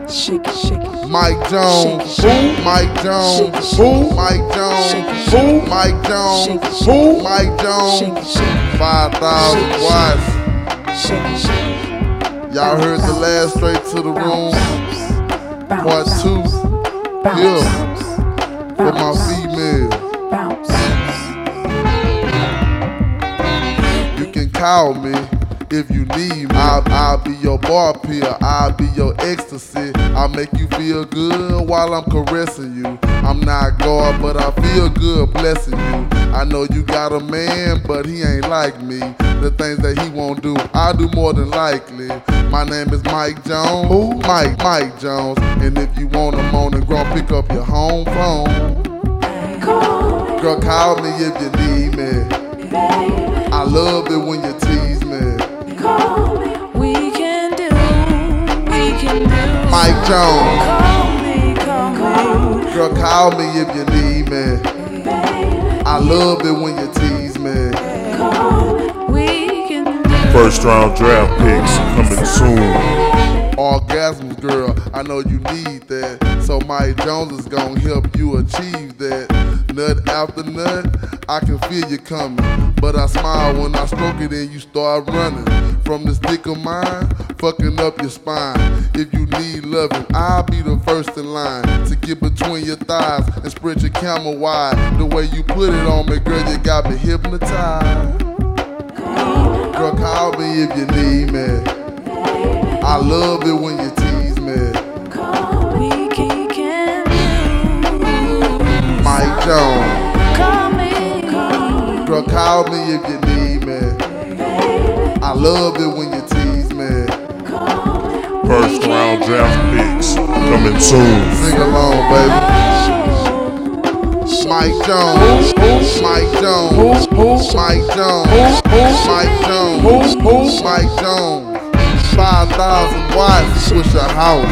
shake it, shake it. Mike Jones, who? Mike Jones, who? Mike Jones, who? Mike Jones, who? Mike Jones. 5,000 watts. Y'all heard the last Straight to the Room, part 2. Yeah, for my female. You can call me if you need me. I'll be your bar pill, I'll be your ecstasy. I'll make you feel good while I'm caressing you. I'm not God, but I feel good blessing you. I know you got a man, but he ain't like me. The things that he won't do, I do more than likely. My name is Mike Jones. Who? Mike Jones. And if you want a morning girl, pick up your home phone. Girl, call me if you need me. I love it when you tease me. We can do. Mike Jones. Call me. Girl, call me if you need me. I love it when you tease me. We can do. First round draft picks coming soon. Orgasms, girl, I know you need that. So Mike Jones is gonna help you achieve that. Nut after nut, I can feel you coming. But I smile when I stroke it and you start running. From this dick of mine, fucking up your spine. If you need loving, I'll be the first in line to get between your thighs and spread your camel wide. The way you put it on me, girl, you got me hypnotized. Girl, call me if you need me. I love it when you tease me. We can do. Mike Jones. Call me. Girl, call me if you need me. I love it when you tease me. First round draft picks coming soon. Sing along, baby. Mike Jones. Mike Jones. Mike Jones. Mike Jones. Mike Jones. 5,000 watts, switch a house.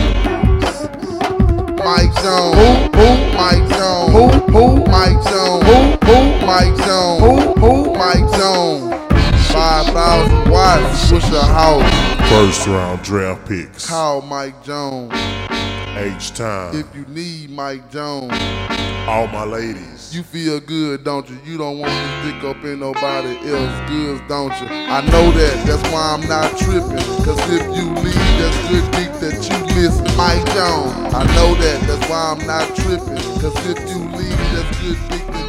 Mike Jones, Mike Jones, Mike Jones, Mike Jones, Mike Jones. 5,000 watts, switch a house. First round draft picks. Call Mike Jones H-Time. if you need Mike Jones. All my ladies. You feel good, don't you? You don't want to stick up in nobody else goods, don't you? I know that, that's why I'm not tripping. Cause if you leave, that's good dick that you missing. Mike Jones, I know that, that's why I'm not tripping. Cause if you leave, that's good dick that